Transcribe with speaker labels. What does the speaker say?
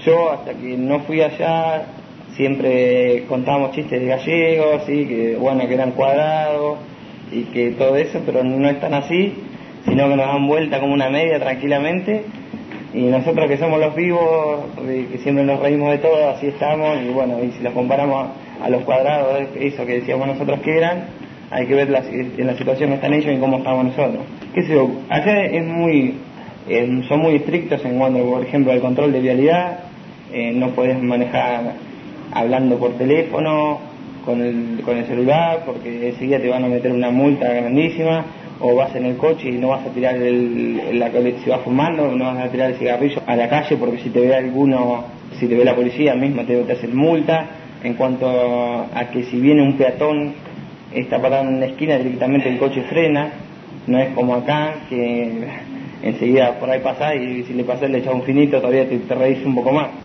Speaker 1: Yo, hasta que no fui allá, siempre contábamos chistes de gallegos, ¿sí? Que bueno, que eran cuadrados y que todo eso, pero no es tan así, sino que nos dan vuelta como una media tranquilamente, y nosotros que somos los vivos, que siempre nos reímos de todo, así estamos, y bueno, y si los comparamos a los cuadrados, eso que decíamos nosotros que eran, hay que ver en la situación que están ellos y cómo estamos nosotros. ¿Qué sé yo? Acá son muy estrictos en cuanto, por ejemplo, al control de vialidad. No podés manejar hablando por teléfono, con el celular, porque enseguida te van a meter una multa grandísima. O vas en el coche y no vas a tirar si vas fumando, no vas a tirar el cigarrillo a la calle, porque si te ve la policía misma te hacen multa. En cuanto a que si viene un peatón, está parado en una esquina, directamente el coche frena, no es como acá, que enseguida por ahí pasás y si le pasás le echás un finito, todavía te reís un poco más.